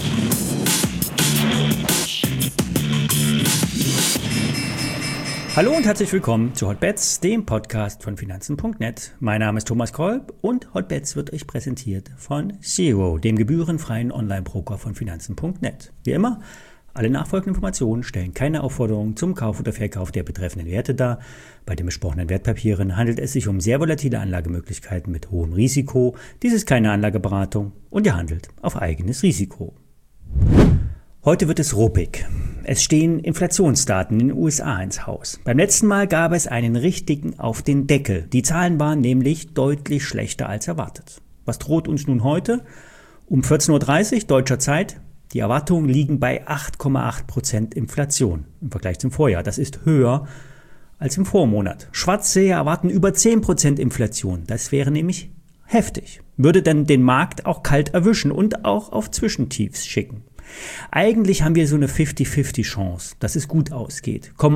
Hallo und herzlich willkommen zu Hotbets, dem Podcast von Finanzen.net. Mein Name ist Thomas Kolb und Hotbets wird euch präsentiert von Zero, dem gebührenfreien Online-Broker von Finanzen.net. Wie immer, alle nachfolgenden Informationen stellen keine Aufforderung zum Kauf oder Verkauf der betreffenden Werte dar. Bei den besprochenen Wertpapieren handelt es sich um sehr volatile Anlagemöglichkeiten mit hohem Risiko. Dies ist keine Anlageberatung und ihr handelt auf eigenes Risiko. Heute wird es ruppig. Es stehen Inflationsdaten in den USA ins Haus. Beim letzten Mal gab es einen richtigen auf den Deckel. Die Zahlen waren nämlich deutlich schlechter als erwartet. Was droht uns nun heute? Um 14.30 Uhr deutscher Zeit. Die Erwartungen liegen bei 8,8% Inflation im Vergleich zum Vorjahr. Das ist höher als im Vormonat. Schwarzseher erwarten über 10% Inflation. Das wäre nämlich heftig. Würde dann den Markt auch kalt erwischen und auch auf Zwischentiefs schicken. Eigentlich haben wir so eine 50-50 Chance, dass es gut ausgeht. Kommen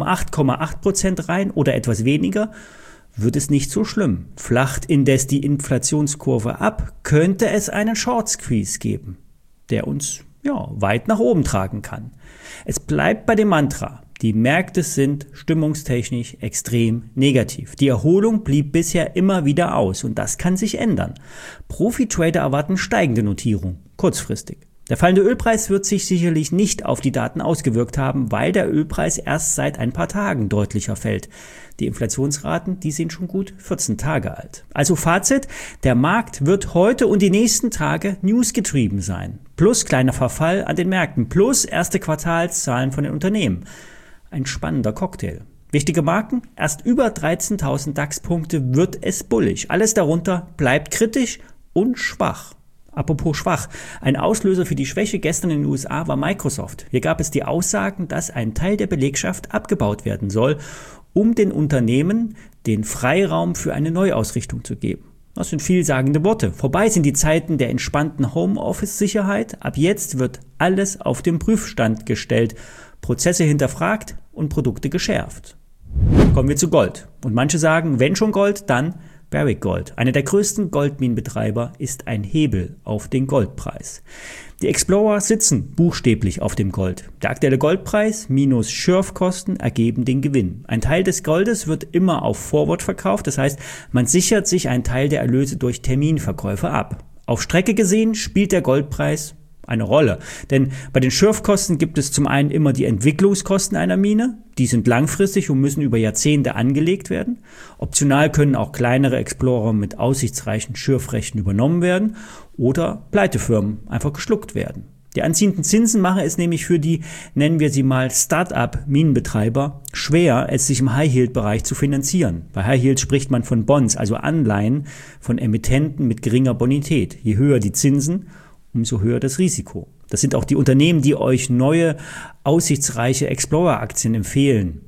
8,8% rein oder etwas weniger, wird es nicht so schlimm. Flacht indes die Inflationskurve ab, könnte es einen Short Squeeze geben, der uns weit nach oben tragen kann. Es bleibt bei dem Mantra, die Märkte sind stimmungstechnisch extrem negativ. Die Erholung blieb bisher immer wieder aus und das kann sich ändern. Profi-Trader erwarten steigende Notierung, kurzfristig. Der fallende Ölpreis wird sich sicherlich nicht auf die Daten ausgewirkt haben, weil der Ölpreis erst seit ein paar Tagen deutlicher fällt. Die Inflationsraten, die sind schon gut 14 Tage alt. Also Fazit, der Markt wird heute und die nächsten Tage newsgetrieben sein. Plus kleiner Verfall an den Märkten, plus erste Quartalszahlen von den Unternehmen. Ein spannender Cocktail. Wichtige Marken, erst über 13.000 DAX-Punkte wird es bullig. Alles darunter bleibt kritisch und schwach. Apropos schwach, ein Auslöser für die Schwäche gestern in den USA war Microsoft. Hier gab es die Aussagen, dass ein Teil der Belegschaft abgebaut werden soll, um den Unternehmen den Freiraum für eine Neuausrichtung zu geben. Das sind vielsagende Worte. Vorbei sind die Zeiten der entspannten Homeoffice-Sicherheit. Ab jetzt wird alles auf den Prüfstand gestellt, Prozesse hinterfragt und Produkte geschärft. Kommen wir zu Gold. Und manche sagen, wenn schon Gold, dann Barrick Gold. Einer der größten Goldminenbetreiber ist ein Hebel auf den Goldpreis. Die Explorer sitzen buchstäblich auf dem Gold. Der aktuelle Goldpreis minus Schürfkosten ergeben den Gewinn. Ein Teil des Goldes wird immer auf Forward verkauft, das heißt, man sichert sich einen Teil der Erlöse durch Terminverkäufe ab. Auf Strecke gesehen spielt der Goldpreis eine Rolle, denn bei den Schürfkosten gibt es zum einen immer die Entwicklungskosten einer Mine, die sind langfristig und müssen über Jahrzehnte angelegt werden. Optional können auch kleinere Explorer mit aussichtsreichen Schürfrechten übernommen werden oder Pleitefirmen einfach geschluckt werden. Die anziehenden Zinsen machen es nämlich für die, nennen wir sie mal Start-up-Minenbetreiber, schwer, es sich im High-Yield-Bereich zu finanzieren. Bei High-Yield spricht man von Bonds, also Anleihen von Emittenten mit geringer Bonität. Je höher die Zinsen, umso höher das Risiko. Das sind auch die Unternehmen, die euch neue, aussichtsreiche Explorer-Aktien empfehlen.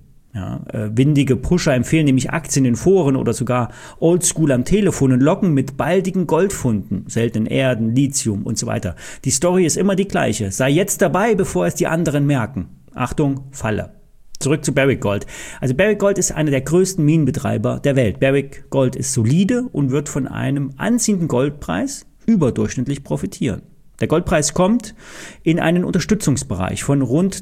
Windige Pusher empfehlen nämlich Aktien in Foren oder sogar Oldschool am Telefon und locken mit baldigen Goldfunden, seltenen Erden, Lithium und so weiter. Die Story ist immer die gleiche. Sei jetzt dabei, bevor es die anderen merken. Achtung, Falle. Zurück zu Barrick Gold. Also Barrick Gold ist einer der größten Minenbetreiber der Welt. Barrick Gold ist solide und wird von einem anziehenden Goldpreis überdurchschnittlich profitieren. Der Goldpreis kommt in einen Unterstützungsbereich von rund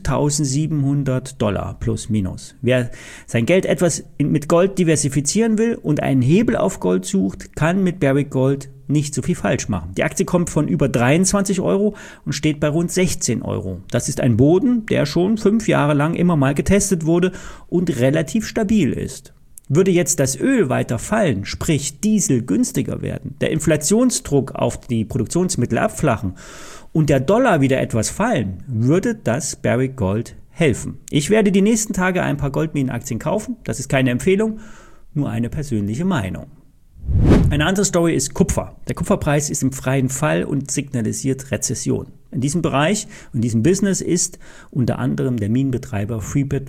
$1.700 plus minus. Wer sein Geld etwas mit Gold diversifizieren will und einen Hebel auf Gold sucht, kann mit Barrick Gold nicht so viel falsch machen. Die Aktie kommt von über 23 € und steht bei rund 16 €. Das ist ein Boden, der schon 5 Jahre lang immer mal getestet wurde und relativ stabil ist. Würde jetzt das Öl weiter fallen, sprich Diesel günstiger werden, der Inflationsdruck auf die Produktionsmittel abflachen und der Dollar wieder etwas fallen, würde das Barrick Gold helfen. Ich werde die nächsten Tage ein paar Goldminenaktien kaufen. Das ist keine Empfehlung, nur eine persönliche Meinung. Eine andere Story ist Kupfer. Der Kupferpreis ist im freien Fall und signalisiert Rezession. In diesem Bereich, in diesem Business ist unter anderem der Minenbetreiber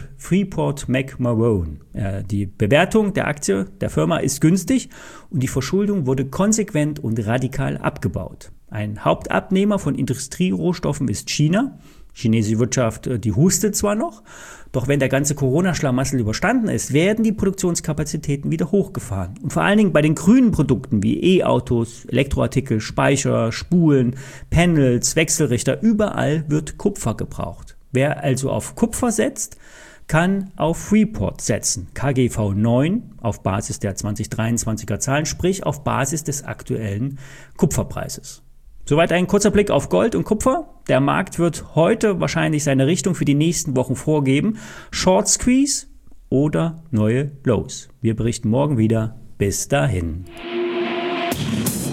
Freeport-McMoRan. Die Bewertung der Aktie der Firma ist günstig und die Verschuldung wurde konsequent und radikal abgebaut. Ein Hauptabnehmer von Industrierohstoffen ist China. Die chinesische Wirtschaft, die hustet zwar noch, doch wenn der ganze Corona-Schlamassel überstanden ist, werden die Produktionskapazitäten wieder hochgefahren. Und vor allen Dingen bei den grünen Produkten wie E-Autos, Elektroartikel, Speicher, Spulen, Panels, Wechselrichter, überall wird Kupfer gebraucht. Wer also auf Kupfer setzt, kann auf Freeport setzen. KGV 9 auf Basis der 2023er Zahlen, sprich auf Basis des aktuellen Kupferpreises. Soweit ein kurzer Blick auf Gold und Kupfer. Der Markt wird heute wahrscheinlich seine Richtung für die nächsten Wochen vorgeben. Short Squeeze oder neue Lows. Wir berichten morgen wieder. Bis dahin.